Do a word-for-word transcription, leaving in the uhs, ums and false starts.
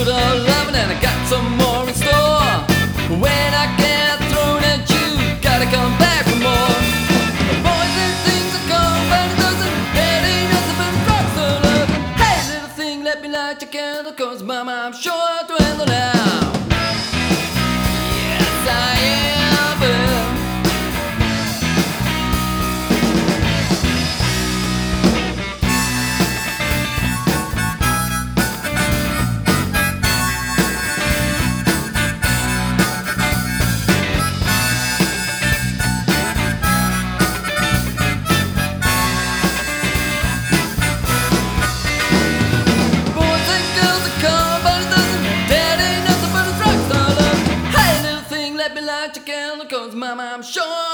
of loving and I got some more in store. When I get thrown at you, gotta come back for more. Boys and things are gone, but it doesn't. There ain't nothing but rocks of love. Hey, little thing, let me light your candle, cause mama, I'm sure I'll dwindle now. Yes, I am. Let me light your candle, cause mama, I'm sure